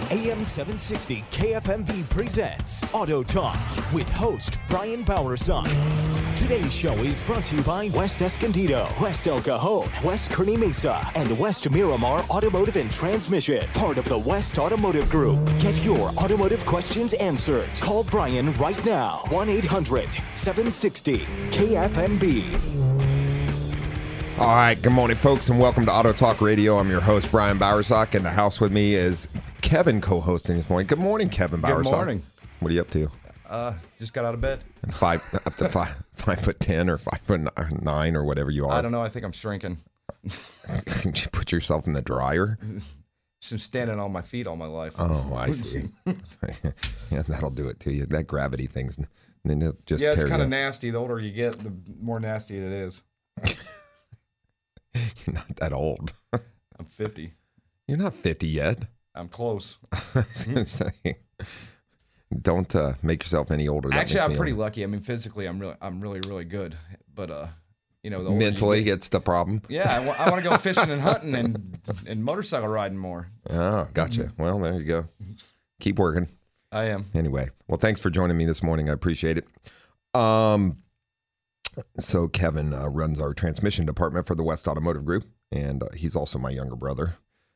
AM 760 KFMV presents Auto Talk with host Brian Bowerson. Today's show is brought to you by West Escondido, West El Cajon, West Kearney Mesa, and West Miramar Automotive and Transmission, part of the West Automotive Group. Get your automotive questions answered. Call Brian right now, 1-800-760-KFMB. All right, good morning, folks, and welcome to Auto Talk Radio. I'm your host, Brian Bowersock. In the house with me is Kevin co-hosting this morning. Good morning, Kevin Bowersock. Good morning. What are you up to? Just got out of bed. Up to 5'10" or 5'9" or whatever you are. I don't know. I think I'm shrinking. Can you put yourself in the dryer? Just been standing on my feet all my life. Oh, I see. Yeah, that'll do it to you. That gravity thing's then it'll just yeah, tear it's kind you. of nasty. The older you get, the more nasty it is. You're not that old. I'm 50. You're not 50 yet. I'm close. Don't make yourself any older. Actually, I'm pretty lucky. I mean, physically, I'm really good. But you know, the older mentally, you get, it's the problem. Yeah, I want to go fishing and hunting and motorcycle riding more. Oh, gotcha. Well, there you go. Keep working. I am. Anyway, well, thanks for joining me this morning. I appreciate it. So Kevin runs our transmission department for the West Automotive Group, and he's also my younger brother.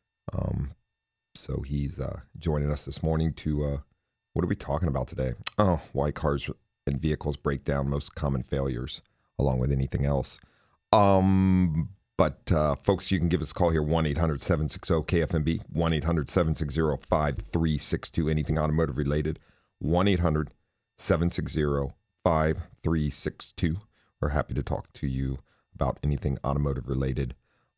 So he's joining us this morning to, what are we talking about today? Oh, why cars and vehicles break down, most common failures, along with anything else. But folks, you can give us a call here, 1-800-760-KFMB, 1-800-760-5362, anything automotive related, 1-800-760-5362. We're happy to talk to you about anything automotive related.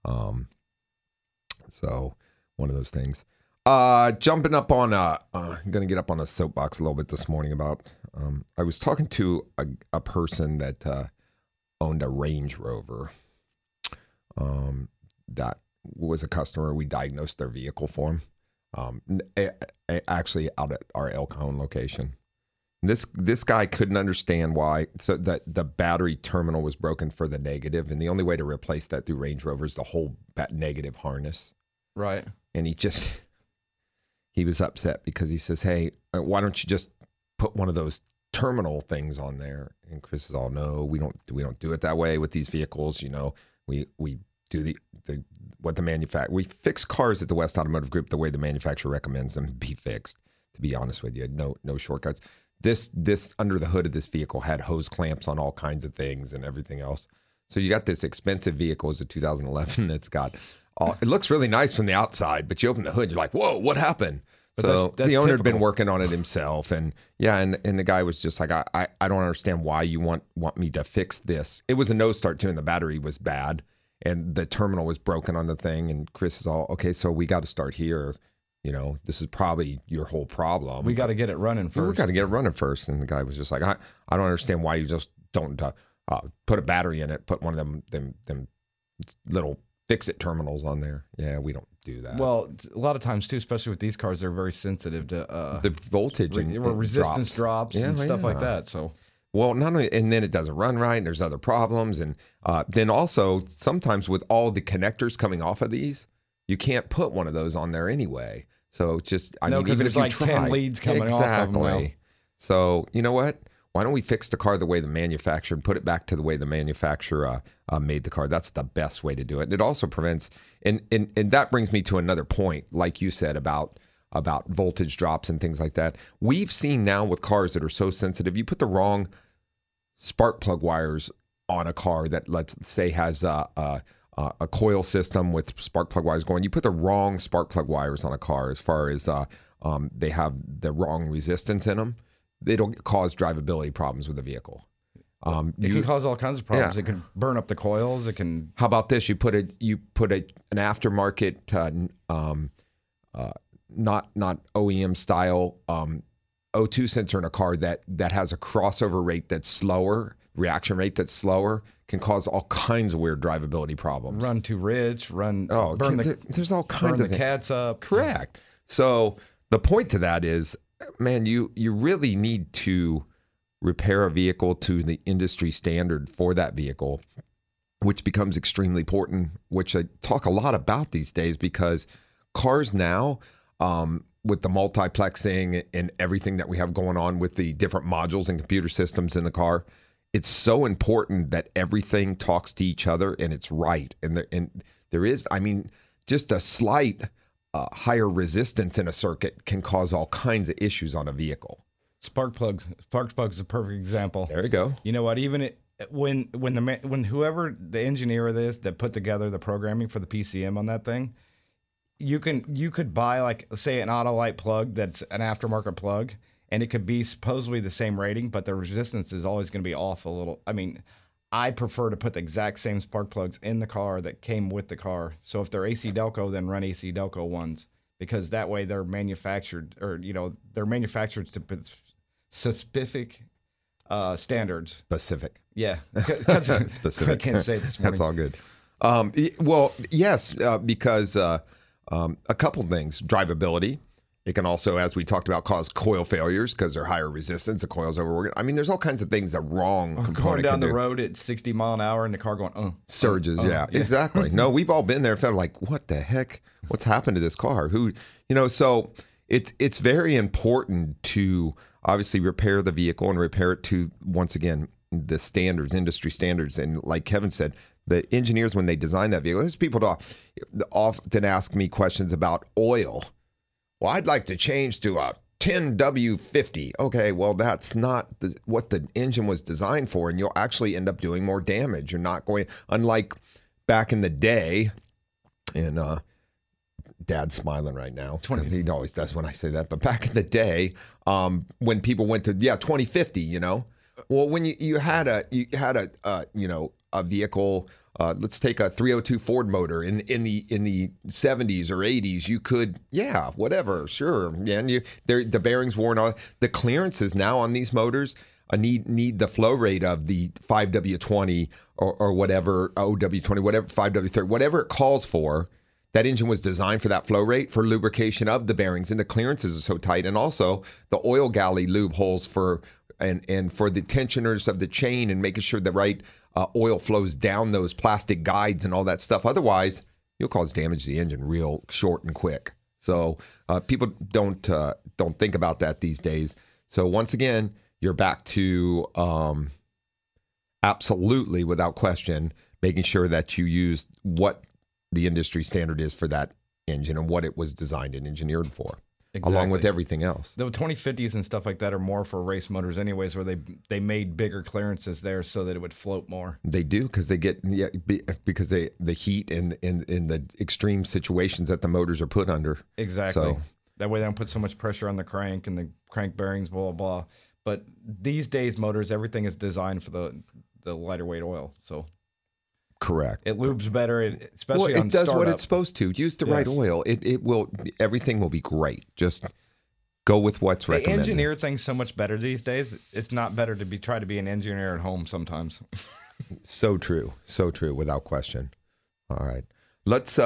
So one of those things. Jumping up on, I'm going to get up on a soapbox a little bit this morning about, I was talking to a person that owned a Range Rover. That was a customer. We diagnosed their vehicle for him. Actually out at our El Cajon location. This guy couldn't understand why. So that the battery terminal was broken for the negative, and the only way to replace that through Range Rover is the whole negative harness. Right. And he was upset because he says, "Hey, why don't you just put one of those terminal things on there?" And Chris is all, "No, we don't do it that way with these vehicles. You know, we do we fix cars at the West Automotive Group the way the manufacturer recommends them be fixed. To be honest with you, no shortcuts." This under the hood of this vehicle had hose clamps on all kinds of things and everything else. So you got this expensive vehicle, it's a 2011 that's got, it looks really nice from the outside, but you open the hood, you're like, whoa, what happened? But so that's the owner had been working on it himself, and the guy was just like, I don't understand why you want me to fix this. It was a no start too, and the battery was bad, and the terminal was broken on the thing, and Chris is all, okay, so we got to start here. You know, this is probably your whole problem. We got to get it running first. We got to get it running first. And the guy was just like, I don't understand why you just don't put a battery in it, put one of them little fix-it terminals on there. Yeah, we don't do that. Well, a lot of times, too, especially with these cars, they're very sensitive to the voltage and resistance drops and stuff like that. So, well, not only, and then it doesn't run right, and there's other problems. And then also, sometimes with all the connectors coming off of these, you can't put one of those on there anyway. So just, even if you like try, 10 leads coming off of them now. So you know what? Why don't we fix the car the way the manufacturer and put it back to the way the manufacturer made the car? That's the best way to do it. And it also prevents, and that brings me to another point, like you said about voltage drops and things like that. We've seen now with cars that are so sensitive, you put the wrong spark plug wires on a car that, let's say, has a coil system with spark plug wires going. You put the wrong spark plug wires on a car as far as they have the wrong resistance in them. It'll cause drivability problems with the vehicle. It can cause all kinds of problems. Yeah. It can burn up the coils. It can. How about this? You put an aftermarket, not OEM style O2 sensor in a car that has a crossover rate that's slower, reaction rate that's slower, can cause all kinds of weird drivability problems. Run too rich, burn there's all kinds of things. Cats up. Correct. So the point to that is, man, you really need to repair a vehicle to the industry standard for that vehicle, which becomes extremely important, which I talk a lot about these days, because cars now, with the multiplexing and everything that we have going on with the different modules and computer systems in the car, it's so important that everything talks to each other and it's right. And there is, I mean, just a slight higher resistance in a circuit can cause all kinds of issues on a vehicle. Spark plugs is a perfect example. There you go. You know what? Even when whoever the engineer of this that put together the programming for the PCM on that thing, you could buy, like, say, an Autolite plug that's an aftermarket plug, and it could be supposedly the same rating, but the resistance is always going to be off a little. I mean, I prefer to put the exact same spark plugs in the car that came with the car. So if they're AC Delco, then run AC Delco ones, because that way they're manufactured, or they're manufactured to specific standards. Specific. Yeah, Specific. I can't say it this morning. That's all good. Well, yes, because a couple things. Drivability. It can also, as we talked about, cause coil failures because they're higher resistance. The coil's overworking. I mean, there's all kinds of things that wrong component going down can the do. road at 60 mile an hour and the car going, surges. Yeah, exactly. No, we've all been there. Felt like, what the heck? What's happened to this car? So it's very important to obviously repair the vehicle and repair it to, once again, the standards, industry standards. And like Kevin said, the engineers, when they design that vehicle, there's people that often ask me questions about oil. Well, I'd like to change to a 10W50. Okay, well, that's not what the engine was designed for, and you'll actually end up doing more damage. You're not going, unlike back in the day, and Dad's smiling right now because he always does when I say that. But back in the day, when people went to 2050, well, when you had a vehicle. Let's take a 302 Ford motor in the 70s or 80s. You could, whatever, sure. Yeah, and the bearings worn on. The clearances now on these motors need the flow rate of the 5W20 or whatever, OW20, whatever, 5W30, whatever it calls for. That engine was designed for that flow rate for lubrication of the bearings, and the clearances are so tight, and also the oil galley lube holes for the tensioners of the chain and making sure the right oil flows down those plastic guides and all that stuff. Otherwise, you'll cause damage to the engine real short and quick. So people don't think about that these days. So once again, you're back to absolutely, without question, making sure that you use what the industry standard is for that engine and what it was designed and engineered for. Exactly. Along with everything else. The 2050s and stuff like that are more for race motors anyways, where they made bigger clearances there so that it would float more. They do, because they get because the heat and the extreme situations that the motors are put under. Exactly. So, that way they don't put so much pressure on the crank and the crank bearings, blah, blah, blah. But these days motors, everything is designed for the lighter weight oil. So correct. It lubes better, especially on it does startup. what it's supposed to. Use the right oil. It will. Everything will be great. Just go with what's recommended. They engineer things so much better these days. It's not better to try to be an engineer at home sometimes. So true. So true. Without question. All right. Let's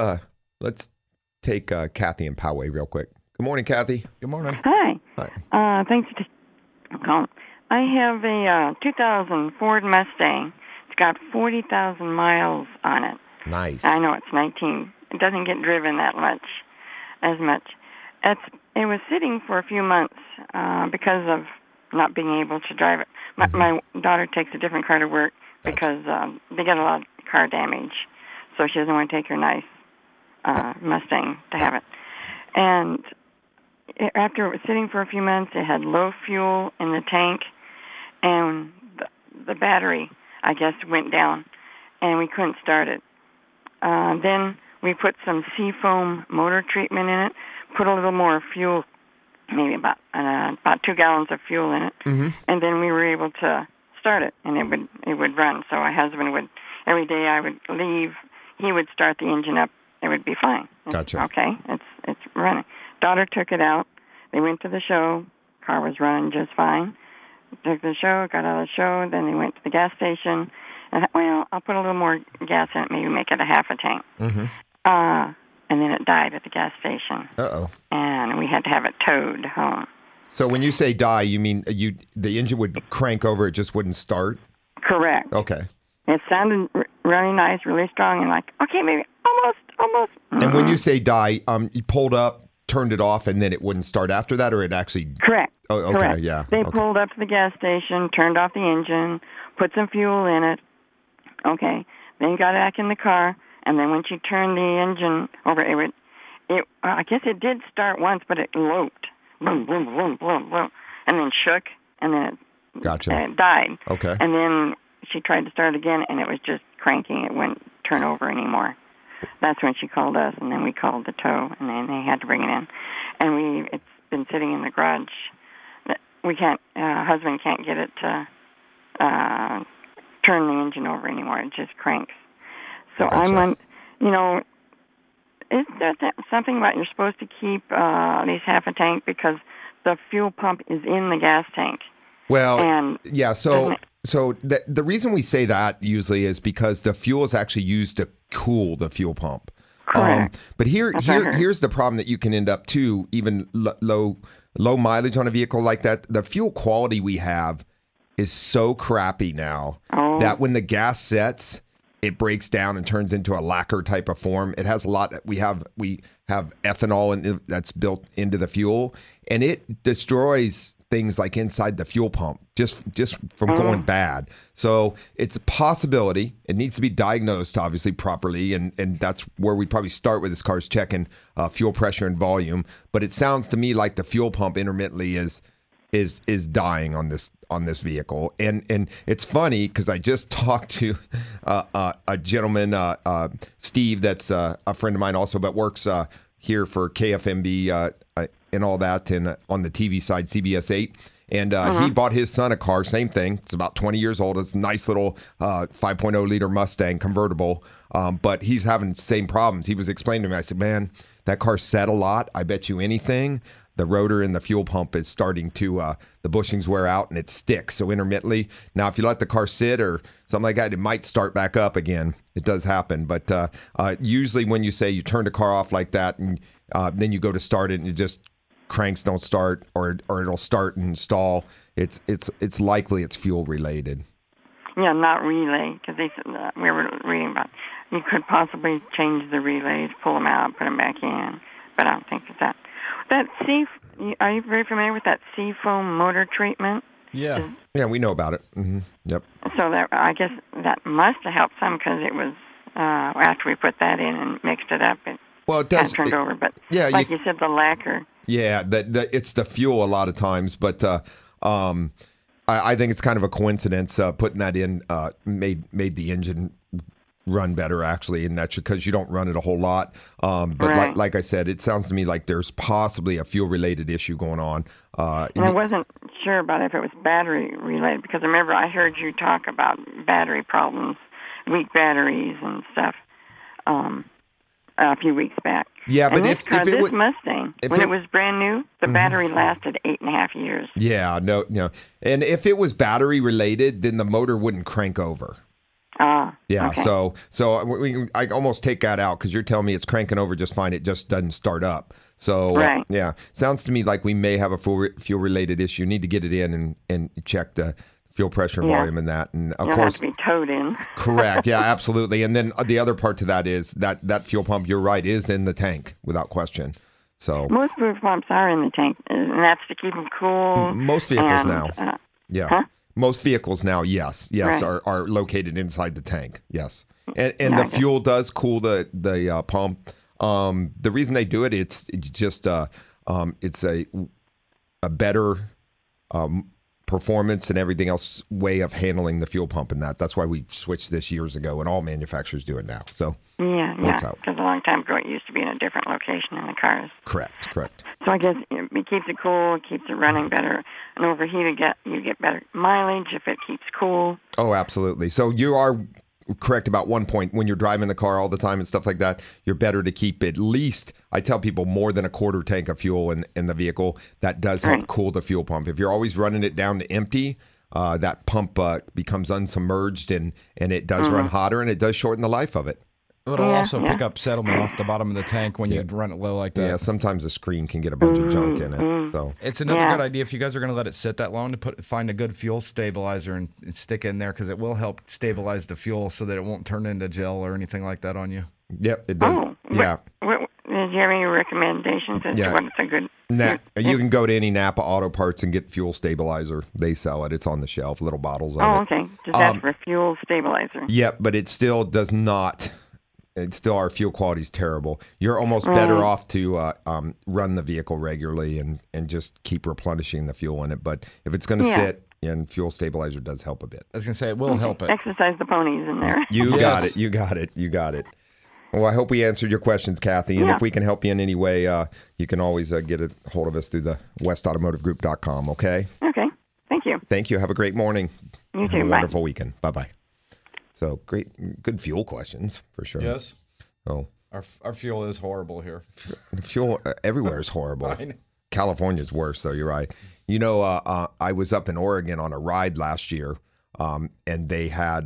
take Kathy and Poway real quick. Good morning, Kathy. Good morning. Hi. Hi. Thanks for calling. I have a 2000 Ford Mustang. It's got 40,000 miles on it. Nice. I know it's 19. It doesn't get driven as much. It was sitting for a few months because of not being able to drive it. My daughter takes a different car to work because they get a lot of car damage, so she doesn't want to take her nice Mustang to have it. And after it was sitting for a few months, it had low fuel in the tank, and the battery, I guess, went down, and we couldn't start it. Then we put some Seafoam motor treatment in it, put a little more fuel, maybe about 2 gallons of fuel in it, and then we were able to start it, and it would run. So my husband would, every day I would leave, he would start the engine up. It would be fine. Gotcha. Okay, it's running. Daughter took it out. They went to the show. Car was running just fine. Took the show, got out of the show. Then they went to the gas station. And I'll put a little more gas in it, maybe make it a half a tank. And then it died at the gas station. Uh-oh. And we had to have it towed home. So when you say die, you mean the engine would crank over, it just wouldn't start? Correct. Okay. It sounded really nice, really strong, and like, okay, maybe almost. And when you say die, you pulled up, turned it off and then it wouldn't start after that, or it actually? Correct. Oh, okay, Correct. yeah. They okay. pulled up to the gas station, turned off the engine, put some fuel in it. Okay. Then got back in the car, and then when she turned the engine over, I guess it did start once, but it loped. Boom, boom, boom, boom, boom, and then shook, and then it died. Okay. And then she tried to start again, and it was just cranking. It wouldn't turn over anymore. That's when she called us, and then we called the tow, and then they had to bring it in. And it's been sitting in the garage. We can't. Husband can't get it to turn the engine over anymore. It just cranks. So Gotcha. I'm on. Is there something about you're supposed to keep at least half a tank because the fuel pump is in the gas tank? Well, and yeah. So the reason we say that usually is because the fuel is actually used to cool the fuel pump. Correct. But here's the problem that you can end up too, even low mileage on a vehicle like that. The fuel quality we have is so crappy now that when the gas sets, it breaks down and turns into a lacquer type of form. It has a lot. We have ethanol that's built into the fuel, and it destroys things like inside the fuel pump just from going bad. So it's a possibility. It needs to be diagnosed obviously properly, and that's where we probably start with this car's checking fuel pressure and volume. But it sounds to me like the fuel pump intermittently is dying on this vehicle, and it's funny because I just talked to a gentleman, Steve, that's a friend of mine also, but works here for KFMB and all that, and on the TV side, CBS 8. And he bought his son a car, same thing. It's about 20 years old. It's a nice little 5.0 liter Mustang convertible, but he's having the same problems. He was explaining to me, I said, man, that car set a lot. I bet you anything. The rotor in the fuel pump is starting to, the bushings wear out and it sticks. So intermittently, now if you let the car sit or something like that, it might start back up again. It does happen. But usually when you say you turn the car off like that and then you go to start it and it just cranks don't start or it'll start and stall, it's likely it's fuel related. Yeah, not relay, because we were reading about you could possibly change the relays, pull them out, put them back in, but I don't think it's that. Are you very familiar with that Seafoam motor treatment? Yeah. Yeah, we know about it. Mm-hmm. Yep. So I guess that must have helped some because it was after we put that in and mixed it up, it does turned over. But yeah, like you said, the lacquer. Yeah, it's the fuel a lot of times, but I think it's kind of a coincidence putting that in made the engine run better actually, and that's because you don't run it a whole lot. But right. like I said, it sounds to me like there's possibly a fuel related issue going on. And I wasn't sure about if it was battery related because I remember I heard you talk about battery problems, weak batteries and stuff a few weeks back. Yeah, but and if this Mustang, when it was brand new, the battery lasted 8.5 years. Yeah, no, and if it was battery related, then the motor wouldn't crank over. Yeah, okay. so I almost take that out because you're telling me it's cranking over just fine. It just doesn't start up. So right. Yeah, sounds to me like we may have a fuel related issue. Need to get it in and check the fuel pressure and volume in that. And of course, have to be towed in. Correct. Yeah, absolutely. And then the other part to that is that fuel pump. You're right, is in the tank without question. So most fuel pumps are in the tank, and that's to keep them cool. Most vehicles now. Yeah. Huh? Most vehicles now, yes, right. are located inside the tank, yes, and the fuel does cool the pump. The reason they do it, it's just it's a better performance and everything else way of handling the fuel pump, and that's why we switched this years ago, and all manufacturers do it now. So works out. Because a long time ago, it used to be in a different location in the cars. Correct. So I guess it keeps it cool, it keeps it running better. And overheated, you get better mileage if it keeps cool. Oh, absolutely. So you are correct about one point. When you're driving the car all the time and stuff like that, you're better to keep at least, I tell people, more than a quarter tank of fuel in the vehicle. That does help cool the fuel pump. If you're always running it down to empty, that pump becomes unsubmerged and it does run hotter and it does shorten the life of it. It'll also pick up settlement off the bottom of the tank when you run it low like that. Yeah, sometimes the screen can get a bunch of junk in it. So it's another good idea if you guys are going to let it sit that long to find a good fuel stabilizer and stick it in there because it will help stabilize the fuel so that it won't turn into gel or anything like that on you. Yep, it does. Oh, yeah. you have any recommendations as to what it's a good? You can go to any Napa Auto Parts and get fuel stabilizer. They sell it. It's on the shelf, little bottles of it. Oh, okay. Just ask for fuel stabilizer. Yep, but it still does not. It's still, our fuel quality is terrible. You're almost better off to run the vehicle regularly and just keep replenishing the fuel in it. But if it's going to sit, and fuel stabilizer does help a bit. I was going to say, it will help it. Exercise the ponies in there. You got it. You got it. You got it. Well, I hope we answered your questions, Kathy. And if we can help you in any way, you can always get a hold of us through the westautomotivegroup.com, okay? Okay. Thank you. Thank you. Have a great morning. You too. Have a wonderful weekend. Bye-bye. So, good fuel questions, for sure. Yes. Oh, Our fuel is horrible here. Fuel everywhere is horrible. I know. California's worse, so you're right. You know, I was up in Oregon on a ride last year, and they had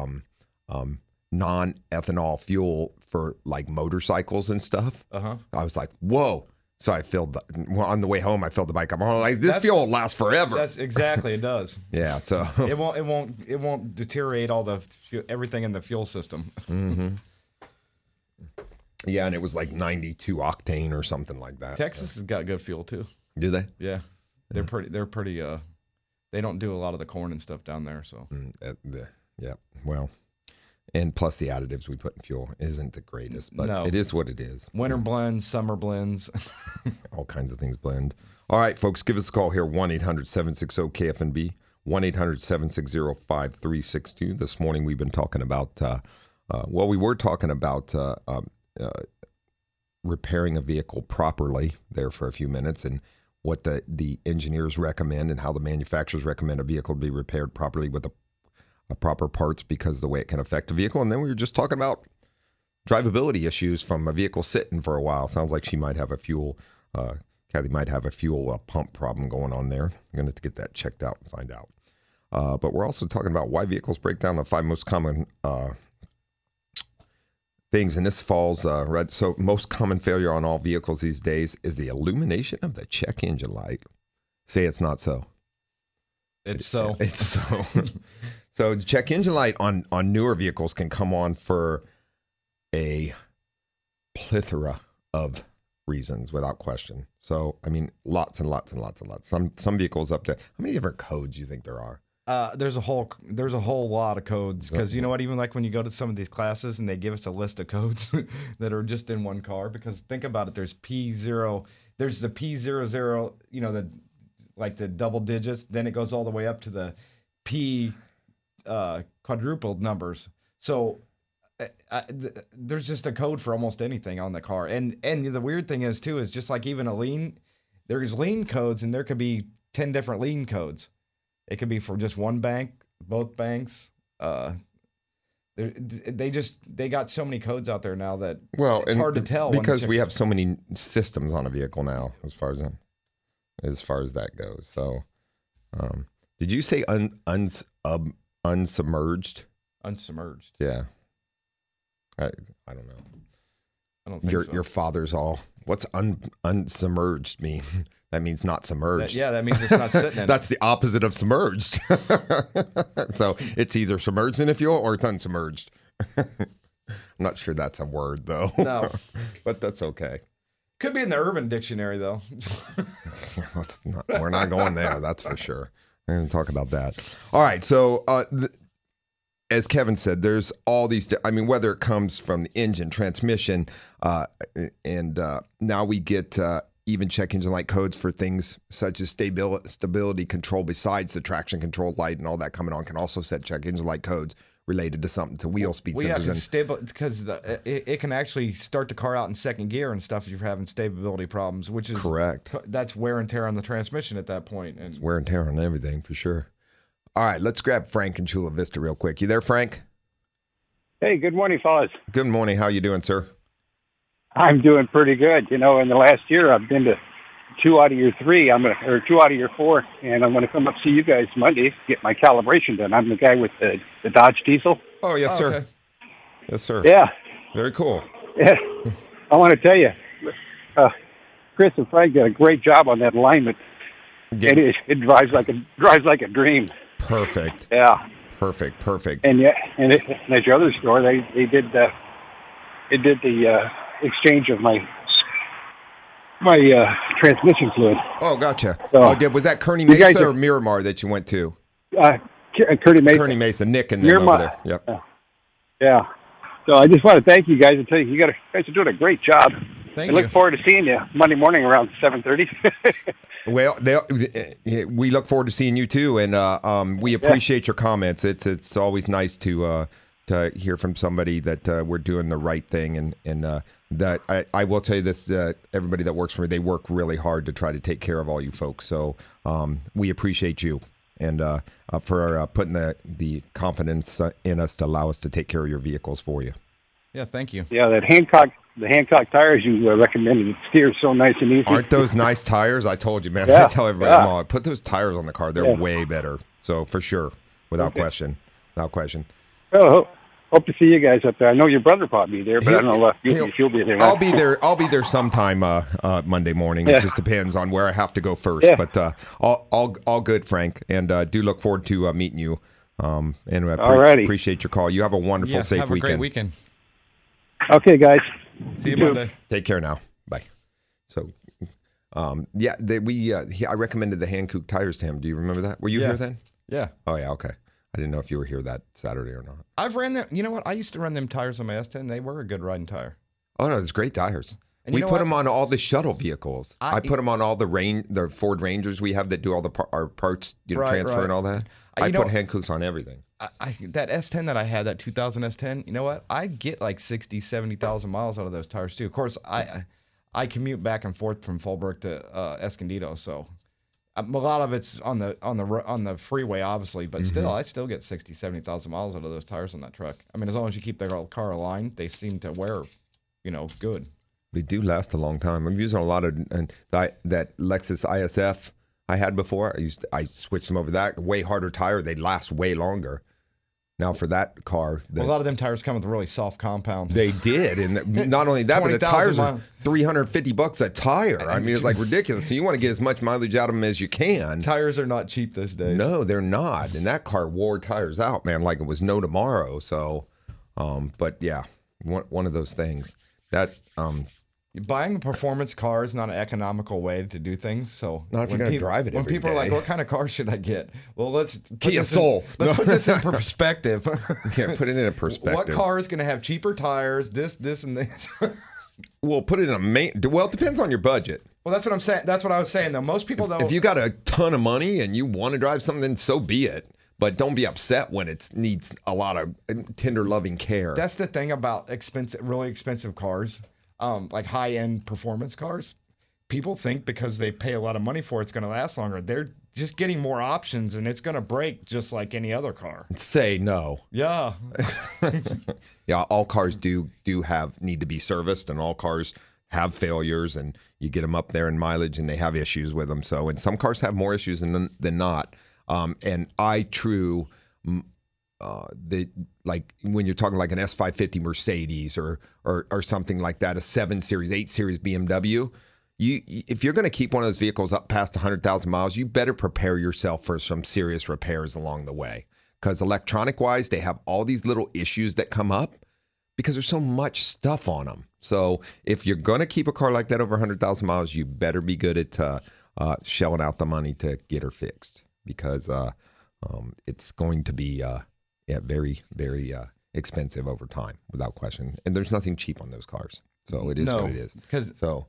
non-ethanol fuel for like motorcycles and stuff. I was like, whoa. So I on the way home, I filled the bike up. I'm like, this fuel will last forever. That's exactly, it does. Yeah, so it won't deteriorate all the everything in the fuel system. Mm-hmm. Yeah, and it was like 92 octane or something like that. Texas has got good fuel too. Do they? Yeah. They're pretty they don't do a lot of the corn and stuff down there, so. Yeah. Well, and plus the additives we put in fuel isn't the greatest, but it is what it is. Winter blends, summer blends. All kinds of things blend. All right, folks, give us a call here, 1-800-760-KFNB, 1-800-760-5362. This morning we've been talking about, we were talking about repairing a vehicle properly there for a few minutes, and what the engineers recommend and how the manufacturers recommend a vehicle be repaired properly with a proper parts because of the way it can affect a vehicle. And then we were just talking about drivability issues from a vehicle sitting for a while. Sounds like she might have a fuel, Kathy might have a fuel pump problem going on there. I'm going to have to get that checked out and find out. But we're also talking about why vehicles break down, the 5 most common things, and this falls right. So most common failure on all vehicles these days is the illumination of the check engine light. Say it's not so. It's so. It's so. So the check engine light on newer vehicles can come on for a plethora of reasons, without question. So I mean, lots and lots and lots and lots. Some vehicles up to, how many different codes do you think there are? There's a whole lot of codes, because you know what, even like when you go to some of these classes and they give us a list of codes that are just in one car, because think about it, there's P0, there's the P00, you know, the double digits, then it goes all the way up to the P quadrupled numbers. So there's just a code for almost anything on the car. And the weird thing is too, is just like even a lien, there's lien codes, and there could be 10 different lien codes. It could be for just one bank, both banks. They got so many codes out there now that it's hard to tell. Because we have so many systems on a vehicle now, as far as that goes. So, did you say unsubmerged? Unsubmerged. Yeah. I don't know. I don't think so. Your father's all. What's unsubmerged mean? That means not submerged. That means it's not sitting in it. That's the opposite of submerged. So it's either submerged in a fuel or it's unsubmerged. I'm not sure that's a word, though. No. But that's okay. Could be in the Urban Dictionary, though. We're not going there, that's for sure. We're going to talk about that. All right, so as Kevin said, there's all these, whether it comes from the engine, transmission, and now we get even check engine light codes for things such as stability control besides the traction control light and all that coming on, can also set check engine light codes related to something, to wheel speed sensors. Yeah, because it can actually start the car out in second gear and stuff if you're having stability problems, which is correct. That's wear and tear on the transmission at that point. And it's wear and tear on everything for sure. All right, let's grab Frank in Chula Vista real quick. You there, Frank? Hey, good morning, fellas. Good morning. How you doing, sir? I'm doing pretty good. You know, in the last year, I've been to 2 out of your 3. 2 out of your 4, and I'm going to come up see you guys Monday, get my calibration done. I'm the guy with the Dodge diesel. Oh, yes, sir. Okay. Yes, sir. Yeah. Very cool. Yeah. I want to tell you, Chris and Frank did a great job on that alignment. Yeah. It drives like a dream. Perfect. Yeah. Perfect. And at your other store, they did the exchange of my transmission fluid. Oh, gotcha. So, was that Kearney you guys Mesa are- or Miramar that you went to? Kearney Mesa. Kearney Mesa, Nick and them Miramar. over there. Yep. Yeah. So I just want to thank you guys and tell you, you guys are doing a great job. Thank I you. look forward to seeing you Monday morning around 7:30. Well, we look forward to seeing you too, and we appreciate your comments. It's always nice to hear from somebody that we're doing the right thing, and that I will tell you this: everybody that works for me, they work really hard to try to take care of all you folks. So we appreciate you, and for putting the confidence in us to allow us to take care of your vehicles for you. Yeah, thank you. Yeah, the Hancock tires you recommended, it steers so nice and easy. Aren't those nice tires? I told you, man. Yeah, I tell everybody, yeah. come on, put those tires on the car. They're way better. So for sure, without question. Oh, hope to see you guys up there. I know your brother probably be there, but I don't know if you'll be there. I'll be there. I'll be there sometime Monday morning. Yeah. It just depends on where I have to go first. Yeah. But all good, Frank, and do look forward to meeting you. And Alrighty. appreciate your call. You have a wonderful, Yeah, safe have a weekend. great weekend. Okay, guys. See you too. Monday. Take care now. Bye. So, I recommended the Hankook tires to him. Do you remember that? Were you Yeah. here then? Yeah. Oh yeah. Okay. I didn't know if you were here that Saturday or not. I've ran them. You know what? I used to run them tires on my S10. They were a good riding tire. Oh no, it's great tires. And We you know put what? them on all the shuttle vehicles. I put them on all the Ford Rangers we have that do all our parts, Right, transfer right. and all that. I You put know- Hankooks on everything. That S10 that I had, that 2000 S10, you know what? I get like 60, 70,000 miles out of those tires too. Of course, I commute back and forth from Fallbrook to Escondido, so a lot of it's on the freeway, obviously, but still, I still get 60, 70,000 miles out of those tires on that truck. I mean, as long as you keep the car aligned, they seem to wear, good. They do last a long time. I'm using a lot of that Lexus ISF I had before. I switched them over to that way harder tire. They last way longer. Now for that car, A lot of them tires come with a really soft compound. they did, and not only that, but the 20,000 tires are miles. $350 a tire. I mean, it's like ridiculous. So you want to get as much mileage out of them as you can. Tires are not cheap these days. No, they're not. And that car wore tires out, man, like it was no tomorrow. So, but yeah, one of those things that. Buying a performance car is not an economical way to do things. So Not if you're when gonna drive it When every people are like, day. "What kind of car should I get?" Well, let's put Kia this Soul. Let's put this in perspective. Yeah, put it in a perspective. What car is going to have cheaper tires? This, and this. Well, put it in well, it depends on your budget. Well, that's what I'm saying. That's what I was saying. Though most people don't. If you got a ton of money and you want to drive something, so be it. But don't be upset when it needs a lot of tender, loving care. That's the thing about really expensive cars, like high-end performance cars. People think because they pay a lot of money for it, it's going to last longer. They're just getting more options, and it's going to break just like any other car. Say no. Yeah. Yeah, all cars need to be serviced, and all cars have failures, and you get them up there in mileage, and they have issues with them. So, and some cars have more issues than not. And like when you're talking like an S550 Mercedes or something like that, a 7 Series, 8 Series BMW, if you're going to keep one of those vehicles up past 100,000 miles, you better prepare yourself for some serious repairs along the way. Because electronic-wise, they have all these little issues that come up because there's so much stuff on them. So if you're going to keep a car like that over 100,000 miles, you better be good at shelling out the money to get her fixed, because it's going to be very, very expensive over time, without question. And there's nothing cheap on those cars. So it is what it is. So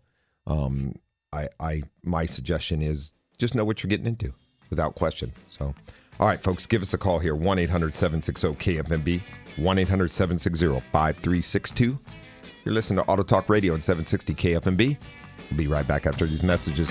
my suggestion is just know what you're getting into, without question. So, all right, folks, give us a call here, 1-800-760-KFMB, 1-800-760-5362. You're listening to Auto Talk Radio on 760 KFMB. We'll be right back after these messages.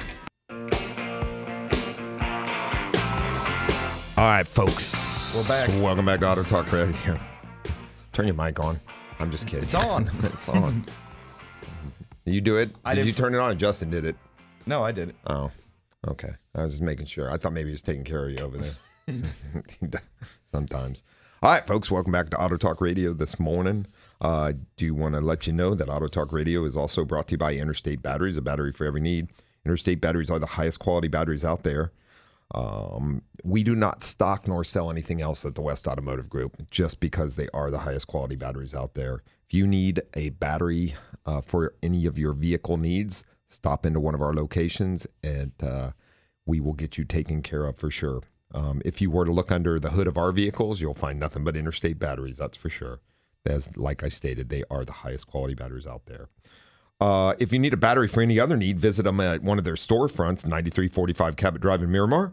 All right, folks. We're back. Welcome back to Auto Talk Radio. Turn your mic on. I'm just kidding. It's on. It's on. You do it? I Did did you turn it on or Justin did it? No, I did it. Oh, okay. I was just making sure. I thought maybe he was taking care of you over there. Sometimes. All right, folks. Welcome back to Auto Talk Radio this morning. Do want to let you know that Auto Talk Radio is also brought to you by Interstate Batteries, a battery for every need. Interstate Batteries are the highest quality batteries out there. We do not stock nor sell anything else at the West Automotive Group, just because they are the highest quality batteries out there. If you need a battery for any of your vehicle needs, stop into one of our locations, and we will get you taken care of for sure. If you were to look under the hood of our vehicles, you'll find nothing but Interstate batteries, that's for sure. As like I stated, they are the highest quality batteries out there. If you need a battery for any other need, visit them at one of their storefronts, 9345 Cabot Drive in Miramar,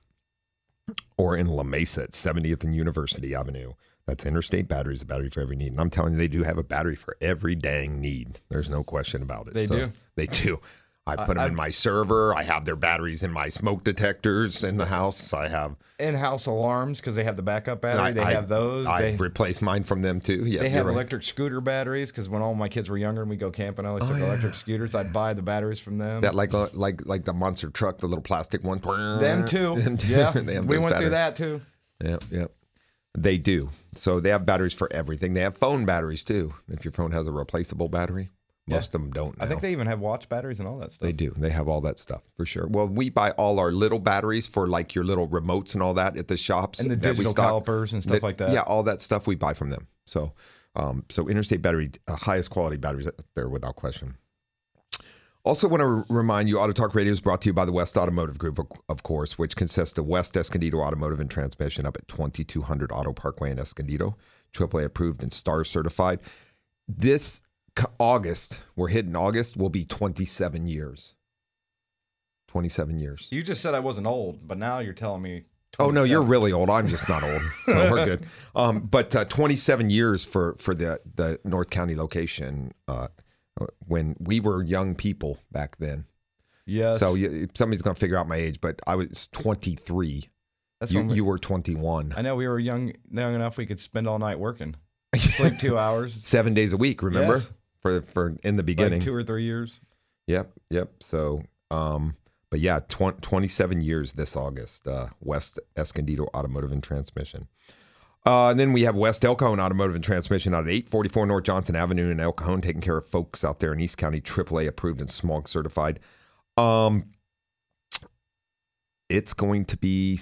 or in La Mesa at 70th and University Avenue. That's Interstate Batteries, a battery for every need. And I'm telling you, they do have a battery for every dang need. There's no question about it. They do? They do. I put them in my server. I have their batteries in my smoke detectors in the house. I have in-house alarms because they have the backup battery. They have those. I've replaced mine from them too. Yeah, they have right. electric scooter batteries because when all my kids were younger and we go camping, I always took electric scooters. I'd buy the batteries from them. That like the monster truck, the little plastic one. Them too. Yeah, we went through that too. Yeah. They do. So they have batteries for everything. They have phone batteries too. If your phone has a replaceable battery. Most of them don't now. I think they even have watch batteries and all that stuff. They do. They have all that stuff for sure. Well, we buy all our little batteries for like your little remotes and all that at the shops. And the digital calipers and stuff like that. Yeah, all that stuff we buy from them. So Interstate Battery, highest quality batteries there without question. Also want to remind you, Auto Talk Radio is brought to you by the West Automotive Group, of course, which consists of West Escondido Automotive and Transmission up at 2200 Auto Parkway in Escondido, AAA approved and STAR certified. This August, we're hitting August, will be 27 years. 27 years. You just said I wasn't old, but now you're telling me 27. Oh, no, you're really old. I'm just not old. So we're good. But 27 years for the North County location when we were young people back then. Yes. So somebody's going to figure out my age, but I was 23. You were 21. I know we were young enough we could spend all night working. Sleep 2 hours. 7 days a week, remember? Yes. For in the beginning. Like 2 or 3 years. Yep. So, but yeah, 27 years this August, West Escondido Automotive and Transmission. And then we have West El Cajon Automotive and Transmission out at 844 North Johnson Avenue in El Cajon, taking care of folks out there in East County, AAA approved and smog certified. It's going to be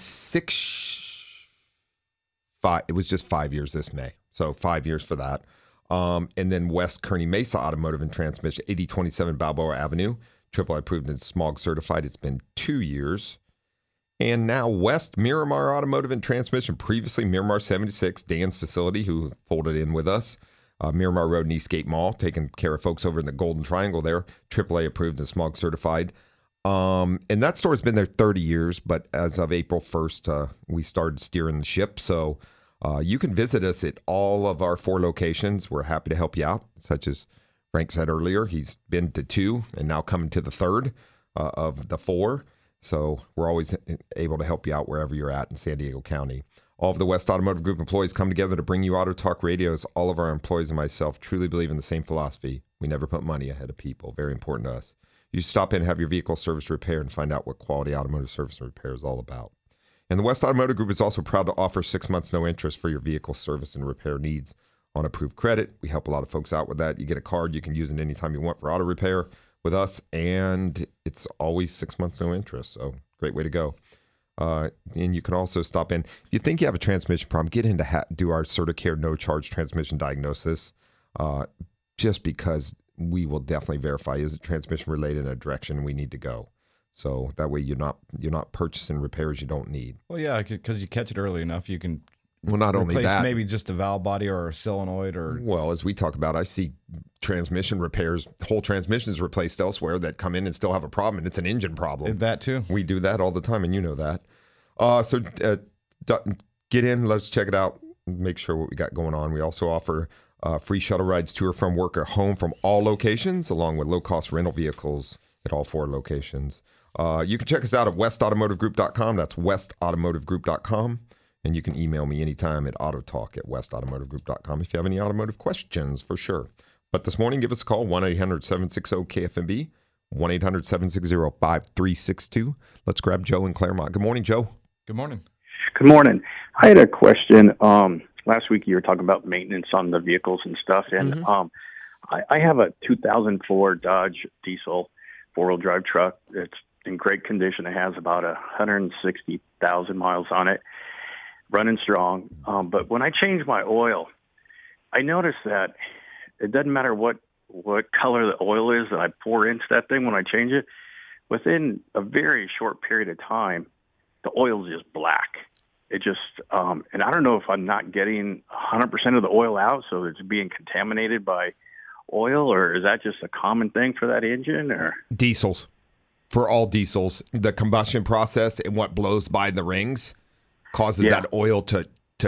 5. It was just 5 years this May. So 5 years for that. And then West Kearny Mesa Automotive and Transmission, 8027 Balboa Avenue, AAA approved and smog certified. It's been 2 years. And now West Miramar Automotive and Transmission, previously Miramar 76, Dan's facility, who folded in with us. Miramar Road and Eastgate Mall, taking care of folks over in the Golden Triangle there, AAA approved and smog certified. And that store has been there 30 years, but as of April 1st, we started steering the ship. So you can visit us at all of our 4 locations. We're happy to help you out, such as Frank said earlier. He's been to 2 and now coming to the 3rd of the 4. So we're always able to help you out wherever you're at in San Diego County. All of the West Automotive Group employees come together to bring you Auto Talk Radios. All of our employees and myself truly believe in the same philosophy. We never put money ahead of people. Very important to us. You should stop in and have your vehicle serviced or repaired and find out what quality automotive service and repair is all about. And the West Automotive Group is also proud to offer 6 months no interest for your vehicle service and repair needs on approved credit. We help a lot of folks out with that. You get a card, you can use it anytime you want for auto repair with us, and it's always 6 months no interest. So great way to go. And you can also stop in. If you think you have a transmission problem, get in to do our CertiCare no-charge transmission diagnosis, just because we will definitely verify, is it transmission related in a direction we need to go. So that way you're not purchasing repairs you don't need. Well, yeah, because you catch it early enough, you can not only that, maybe just a valve body or a solenoid or. Well, as we talk about, I see transmission repairs, whole transmissions replaced elsewhere that come in and still have a problem, and it's an engine problem. That too. We do that all the time, and you know that. So get in, let's check it out, make sure what we got going on. We also offer free shuttle rides to or from work or home from all locations, along with low-cost rental vehicles at all 4 locations. You can check us out at westautomotivegroup.com. That's westautomotivegroup.com. And you can email me anytime at autotalk@westautomotivegroup.com if you have any automotive questions, for sure. But this morning, give us a call, 1-800-760-KFMB, 1-800-760-5362. Let's grab Joe in Claremont. Good morning, Joe. Good morning. Good morning. I had a question. Last week you were talking about maintenance on the vehicles and stuff, and I have a 2004 Dodge diesel 4-wheel drive truck. It's in great condition. It has about 160,000 miles on it, running strong. But when I change my oil, I notice that it doesn't matter what what color the oil is that I pour into that thing when I change it, within a very short period of time, the oil is just black. It just, and I don't know if I'm not getting 100% of the oil out, so it's being contaminated by oil, or is that just a common thing for that engine? Or Diesels. For all diesels, the combustion process and what blows by the rings causes that oil to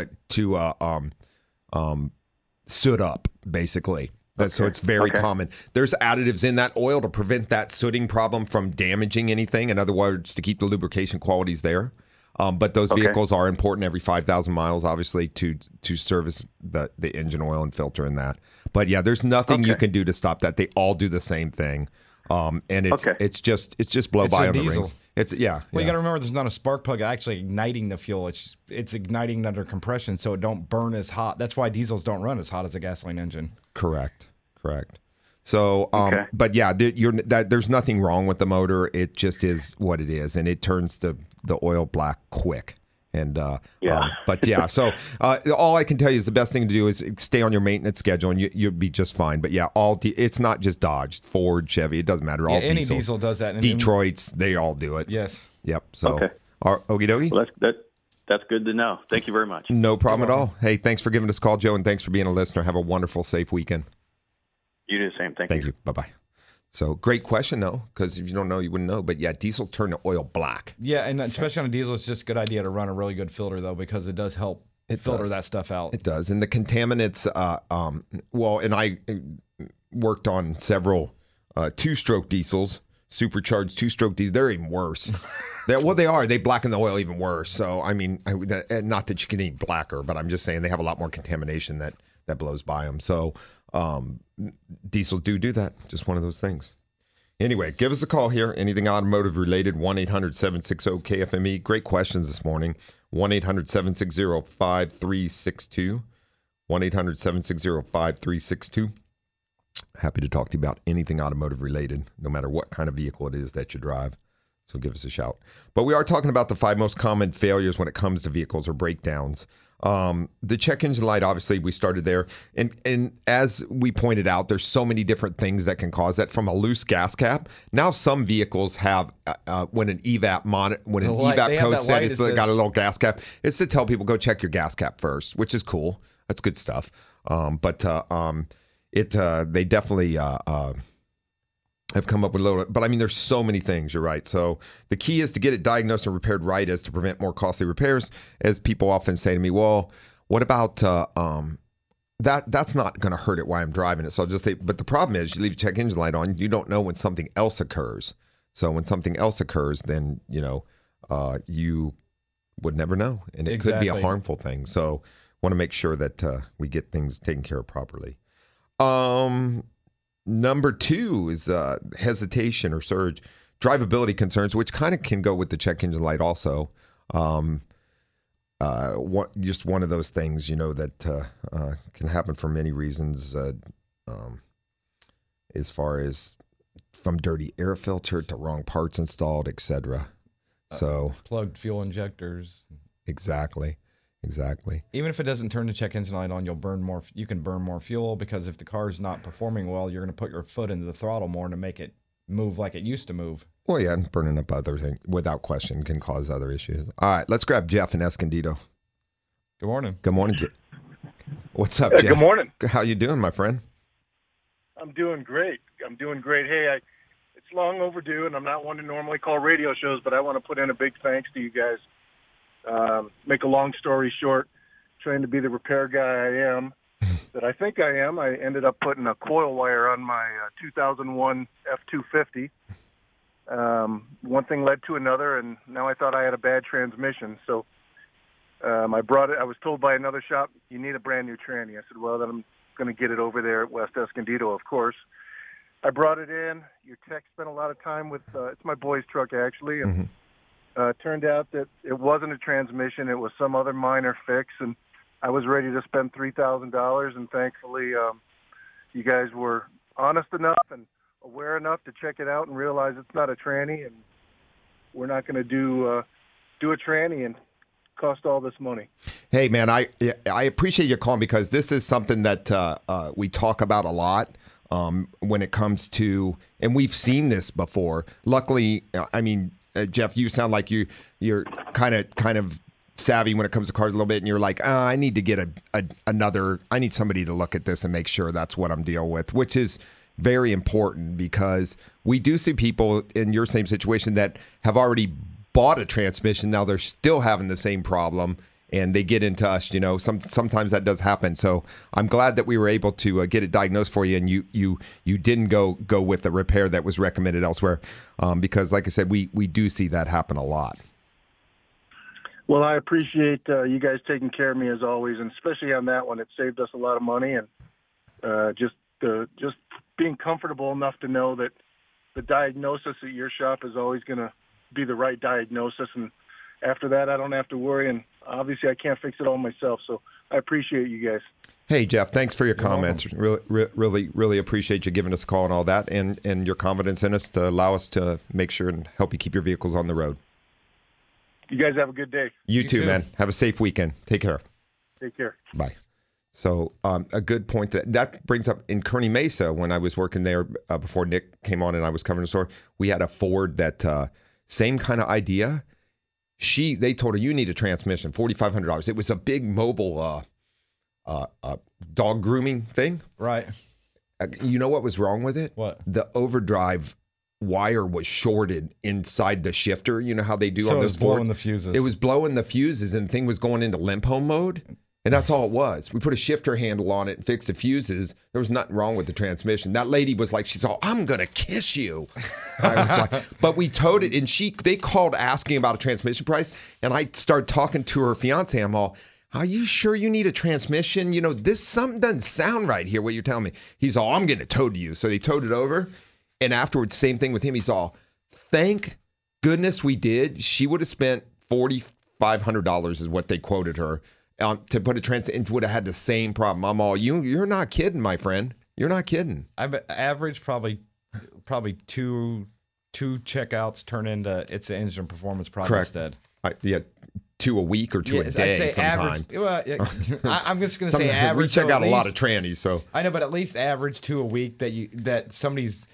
soot up, basically. So it's very common. There's additives in that oil to prevent that sooting problem from damaging anything. In other words, to keep the lubrication qualities there. But those vehicles are important every 5,000 miles, obviously, to service the engine oil and filter and that. But yeah, there's nothing you can do to stop that. They all do the same thing. And it's just blow by on the rings. Well, you got to remember, there's not a spark plug actually igniting the fuel. It's igniting under compression, so it don't burn as hot. That's why diesels don't run as hot as a gasoline engine. Correct. So, but yeah, there's nothing wrong with the motor. It just is what it is, and it turns the oil black quick. And but yeah, so all I can tell you is the best thing to do is stay on your maintenance schedule, and you'll be just fine. But yeah, it's not just Dodge, Ford, Chevy. It doesn't matter. All any diesel does that. Detroit's, they all do it. Yes. Yep. So, okie dokie. Well, that's good to know. Thank you very much. No problem at all. Hey, thanks for giving us a call, Joe, and thanks for being a listener. Have a wonderful, safe weekend. You do the same. Thank you. Thank you. Bye-bye. So great question, though, because if you don't know, you wouldn't know. But yeah, diesels turn the oil black. Yeah, and especially on a diesel, it's just a good idea to run a really good filter, though, because it does help filter that stuff out. It does. And the contaminants, and I worked on several two-stroke diesels, supercharged two-stroke diesels. They're even worse. They are. They blacken the oil even worse. So, I mean, not that you can eat blacker, but I'm just saying they have a lot more contamination that blows by them. So, diesels do that. Just one of those things. Anyway, give us a call here. Anything automotive related, 1-800-760-KFME. Great questions this morning. 1-800-760-5362. 1-800-760-5362. Happy to talk to you about anything automotive related, no matter what kind of vehicle it is that you drive. So give us a shout. But we are talking about the 5 most common failures when it comes to vehicles or breakdowns. The check engine light, obviously, we started there. And as we pointed out, there's so many different things that can cause that, from a loose gas cap. Now some vehicles have, when an EVAP code said it's got a little gas cap, it's to tell people, go check your gas cap first, which is cool. That's good stuff. But they definitely have come up with a little, but I mean, there's so many things. You're right. So the key is to get it diagnosed and repaired right, as to prevent more costly repairs. As people often say to me, well, what about that's not going to hurt it while I'm driving it. So I'll just say, but the problem is, you leave your check engine light on, you don't know when something else occurs. So when something else occurs, then you would never know, and it could be a harmful thing. So want to make sure that we get things taken care of properly. Number 2 is hesitation or surge, drivability concerns, which kind of can go with the check engine light also. Just one of those things, that can happen for many reasons, as far as from dirty air filter to wrong parts installed, etc. So plugged fuel injectors. Exactly. Even if it doesn't turn the check engine light on, you can burn more fuel, because if the car's not performing well, you're going to put your foot into the throttle more to make it move like it used to move. Well, yeah, and burning up other things, without question, can cause other issues. All right, let's grab Jeff in Escondido. Good morning. Good morning, Jeff. What's up, Jeff? Good morning. How you doing, my friend? I'm doing great. Hey, it's long overdue, and I'm not one to normally call radio shows, but I want to put in a big thanks to you guys. Make a long story short, trying to be the repair guy I am, that I think I am, I ended up putting a coil wire on my 2001 F-250. One thing led to another, and now I thought I had a bad transmission. So I brought it. I was told by another shop, you need a brand new tranny. I said, well, then I'm going to get it over there at West Escondido, of course. I brought it in. Your tech spent a lot of time with, it's my boy's truck, actually, and turned out that it wasn't a transmission. It was some other minor fix, and I was ready to spend $3,000, and thankfully you guys were honest enough and aware enough to check it out and realize it's not a tranny, and we're not going to do a tranny and cost all this money. Hey, man, I appreciate your call, because this is something that we talk about a lot. when it comes to, and we've seen this before. Luckily, I mean, Jeff, you sound like you're kind of savvy when it comes to cars a little bit, and you're like, I need to get another. I need somebody to look at this and make sure that's what I'm dealing with, which is very important because we do see people in your same situation that have already bought a transmission. Now they're still having the same problem, and they get into us. Sometimes that does happen. So I'm glad that we were able to get it diagnosed for you, and you didn't go with the repair that was recommended elsewhere, because like I said, we do see that happen a lot. Well, I appreciate you guys taking care of me as always, and especially on that one. It saved us a lot of money, and just being comfortable enough to know that the diagnosis at your shop is always going to be the right diagnosis, and after that, I don't have to worry. And obviously, I can't fix it all myself, so I appreciate you guys. Hey, Jeff, thanks for your comments. Really appreciate you giving us a call and all that, and your confidence in us to allow us to make sure and help you keep your vehicles on the road. You guys have a good day. You too, man. Have a safe weekend. Take care. Take care. Bye. So a good point that brings up in Kearney Mesa, when I was working there before Nick came on and I was covering the store, we had a Ford that same kind of idea. They told her, you need a transmission, $4,500. It was a big mobile dog grooming thing. Right. You know what was wrong with it? What? The overdrive wire was shorted inside the shifter. You know how they do So on it those was blowing Fords? the fuses. It was blowing the fuses, and the thing was going into limp home mode. And that's all it was. We put a shifter handle on it and fixed the fuses. There was nothing wrong with the transmission. That lady was like, she's all, I'm going to kiss you. I was like, but we towed it, and they called asking about a transmission price, and I started talking to her fiance. I'm all, are you sure you need a transmission? Something doesn't sound right here, what you're telling me. He's all, I'm going to tow to you. So they towed it over. And afterwards, same thing with him. He's all, thank goodness we did. She would have spent $4,500 is what they quoted her to put a transmission, would have had the same problem. I'm all, you're not kidding, my friend. You're not kidding. I bet average probably two checkouts turn into it's an engine performance problem. Correct. Instead. Yeah, 2 a week or 2 a day I'd say sometime. average. Well, I'm just going to say average. We check so out a lot of trannies, so I know, but at least average 2 a week that somebody's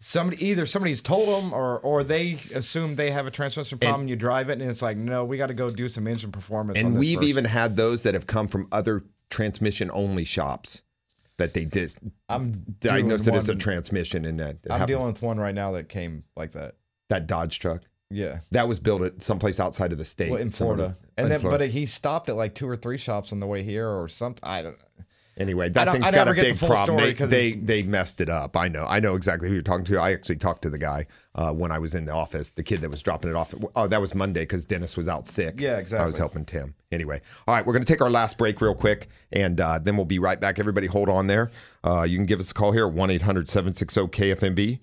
told them or they assume they have a transmission problem. And you drive it, and it's like, no, we got to go do some engine performance. And on this we've first. even had those that have come from other transmission only shops that they diagnosed it as a transmission, and that I'm dealing with one right now that came like that. That Dodge truck. Yeah, that was built at someplace outside of the state, in Florida, but he stopped at like 2 or 3 shops on the way here or something. I don't. Anyway, that thing's got a big problem. They messed it up. I know exactly who you're talking to. I actually talked to the guy when I was in the office, the kid that was dropping it off. Oh, that was Monday because Dennis was out sick. Yeah, exactly. I was helping Tim. Anyway, all right, we're going to take our last break real quick, and then we'll be right back. Everybody hold on there. You can give us a call here, 1-800-760-KFMB,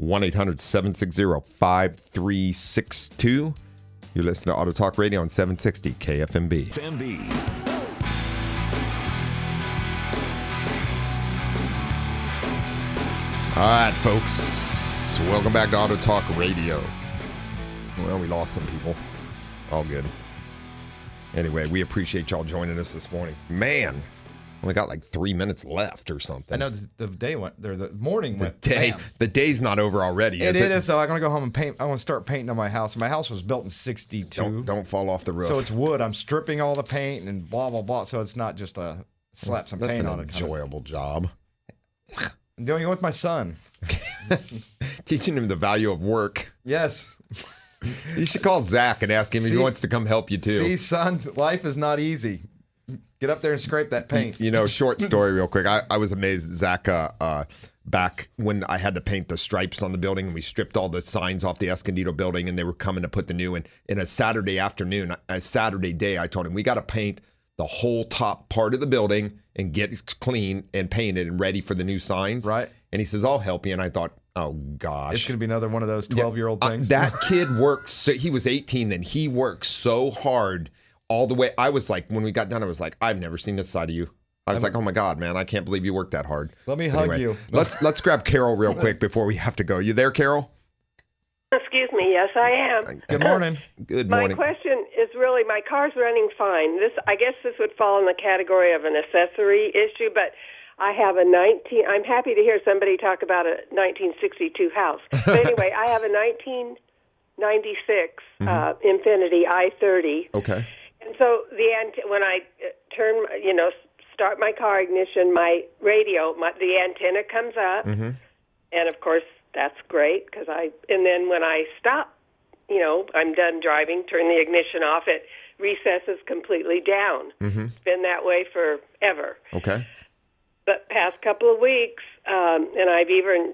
1-800-760-5362. You're listening to Auto Talk Radio on 760 KFMB. All right, folks. Welcome back to Auto Talk Radio. Well, we lost some people. All good. Anyway, we appreciate y'all joining us this morning. Man, only got like 3 minutes left or something. I know the day went there. The morning went. The day's not over already. It is. So I'm gonna go home and paint. I want to start painting on my house. My house was built in '62. Don't fall off the roof. So it's wood. I'm stripping all the paint and blah blah blah. So it's not just a slap some paint on it. That's an enjoyable job. I'm doing it with my son. Teaching him the value of work. Yes. You should call Zach and ask him if he wants to come help you too. See, son, life is not easy. Get up there and scrape that paint. Short story real quick. I was amazed that Zach, back when I had to paint the stripes on the building and we stripped all the signs off the Escondido building and they were coming to put the new in a Saturday afternoon, a Saturday day, I told him, we got to paint the whole top part of the building and get it clean and painted and ready for the new signs. Right. And he says, I'll help you. And I thought, oh, gosh. It's going to be another one of those 12-year-old things. That kid worked, he was 18 then. He worked so hard all the way. I was like, when we got done, I was like, I've never seen this side of you. I was like, oh, my God, man, I can't believe you worked that hard. Let me hug you. Let's grab Carol real quick before we have to go. You there, Carol? Excuse me. Yes, I am. Good morning. Good morning. My question is really, my car's running fine. I guess this would fall in the category of an accessory issue, but I have I'm happy to hear somebody talk about a 1962 house. But anyway, I have a 1996 Infiniti i30. Okay. And so when I turn, start my car ignition, my radio, the antenna comes up, and of course that's great and then when I stop, I'm done driving, turn the ignition off, it recesses completely down. It's been that way forever. Okay. But past couple of weeks, and I've even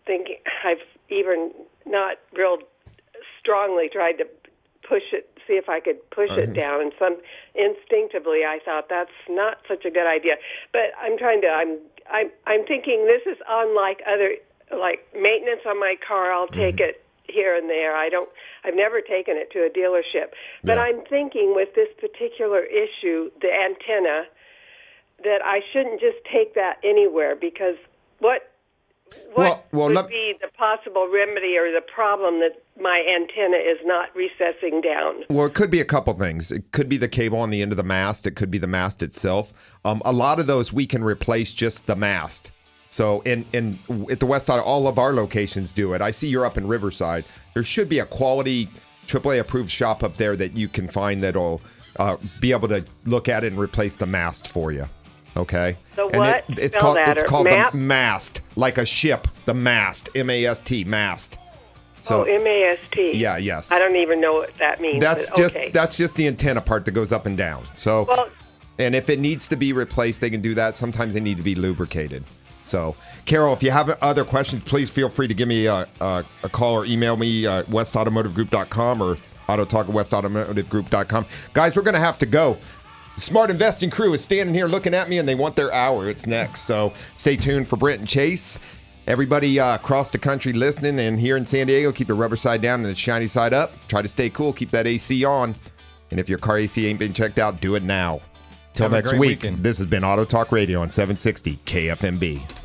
not real strongly tried to push it, see if I could push it down. And instinctively, I thought that's not such a good idea. But I'm thinking this is unlike other, like maintenance on my car. I'll take it here and there. I've never taken it to a dealership. But I'm thinking with this particular issue, the antenna, that I shouldn't just take that anywhere, because what would be the possible remedy or the problem that my antenna is not recessing down? Well, it could be a couple things. It could be the cable on the end of the mast. It could be the mast itself. A lot of those we can replace just the mast. So at the West Auto, all of our locations do it. I see you're up in Riverside. There should be a quality AAA approved shop up there that you can find that'll be able to look at it and replace the mast for you. Okay. So what? It's called the mast, like a ship. The mast, M-A-S-T, mast. So, M-A-S-T. Yeah. Yes. I don't even know what that means. That's just the antenna part that goes up and down. So, and if it needs to be replaced, they can do that. Sometimes they need to be lubricated. So, Carol, if you have other questions, please feel free to give me a call or email me at westautomotivegroup.com or autotalk at westautomotivegroup.com. Guys, we're going to have to go. The Smart Investing crew is standing here looking at me, and they want their hour. It's next. So stay tuned for Brent and Chase. Everybody across the country listening, and here in San Diego, keep the rubber side down and the shiny side up. Try to stay cool. Keep that AC on. And if your car AC ain't been checked out, do it now. Till next week, this has been Auto Talk Radio on 760 KFMB.